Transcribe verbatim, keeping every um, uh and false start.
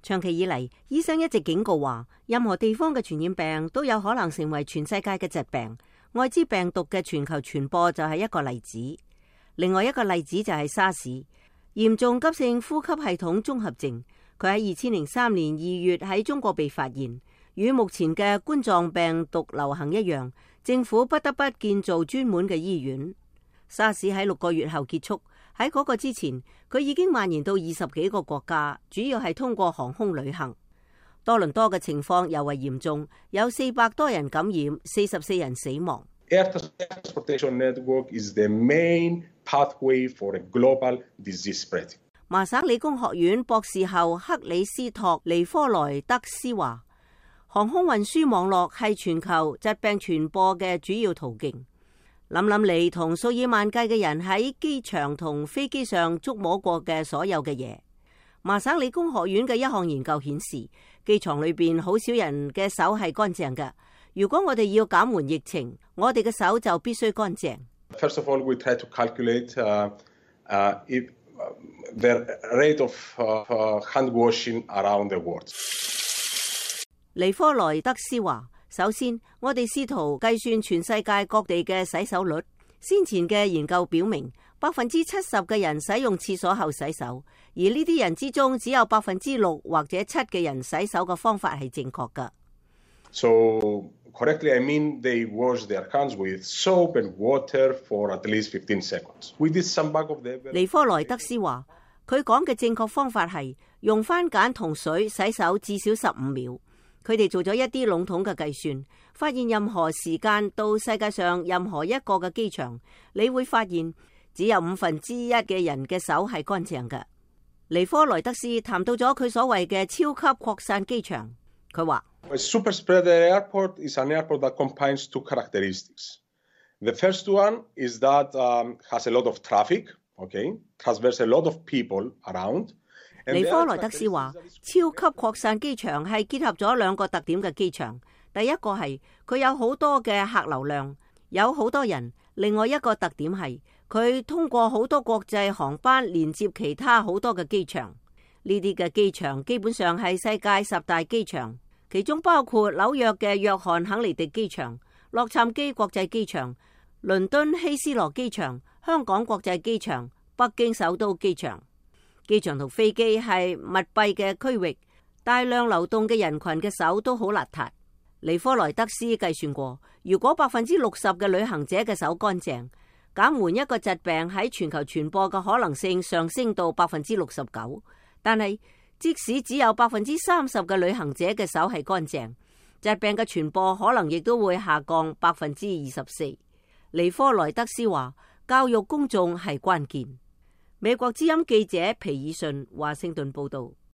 長期以嚟，醫生一直警告話，任何地方嘅傳染病都有可能成為全世界嘅疾病。艾滋病毒嘅全球傳播就係一個例子。另外一個例子就係沙士，嚴重急性呼吸系統綜合症。佢喺二千零三年二月喺中國被發現，與目前嘅冠狀病毒流行一樣，政府不得不建造專門嘅醫院。沙士喺六個月後結束，喺嗰個之前，佢已經蔓延到二十幾個國家，主要係通過航空旅行。多倫多嘅情況尤為嚴重，有四百多人感染，四十四人死亡。 Air transportation network is the main pathway for a global disease spread. 麻省理工學院博士後克里斯托尼科萊德斯話，航空運輸網絡係全球疾病傳播嘅主要途徑。諗諗你同數以萬計嘅人喺機場同飛機上觸摸過嘅所有嘅嘢。麻省理工學院嘅一項研究顯示，機場裏邊好少人嘅手係乾淨嘅。如果我哋要減緩疫情，我哋嘅手就必須乾淨。 First of all, we try to calculate uh, uh, if, uh, the rate of uh, hand washing around the world. 尼科萊德斯話，首先，我哋試圖計算全世界各地嘅洗手率。先前嘅研究表明，百分之七十嘅人使用廁所後洗手，而呢啲人之中，只有百分之六或者七嘅人洗手嘅方法係正確㗎。 So correctly, I mean they wash their hands with soap and water for at least fifteen seconds. We did some back of the... 尼科萊德斯話，佢講嘅正確方法係用番梘同水洗手至少十五秒。佢哋做咗一啲籠統嘅計算，發現任何時間到世界上任何一個嘅機場，你會發現只有五分之一嘅人嘅手係乾淨嘅。尼科萊德斯談到咗佢所謂嘅超級擴散機場，佢話 ：A super spreader airport is an airport that combines two characteristics. The first one is that um, has a lot of traffic, okay, transverse a lot of people around. 尼科萊德斯話，超級擴散機場係結合咗兩個特點嘅機場。第一個係佢有好多嘅客流量，有好多人；另外一個特點係佢通過好多國際航班連接其他好多嘅機場。呢啲嘅機場基本上係世界十大機場，其中包括紐約嘅約翰肯尼迪機場、洛杉磯國際機場、倫敦希斯羅機場、香港國際機場、北京首都機場。機場同飛機係密閉嘅區域，大量流動嘅人群嘅手都好邋遢。尼科萊德斯計算過，如果百分之六十嘅旅行者嘅手乾淨，減緩一個疾病喺全球傳播嘅可能性上升到百分之六十九。但係即使只有百分之三十嘅旅行者嘅手係乾淨，疾病嘅傳播可能亦都會下降百分之二十四。尼科萊德斯話，教育公眾係關鍵。美國之音記者皮爾遜華盛頓報道。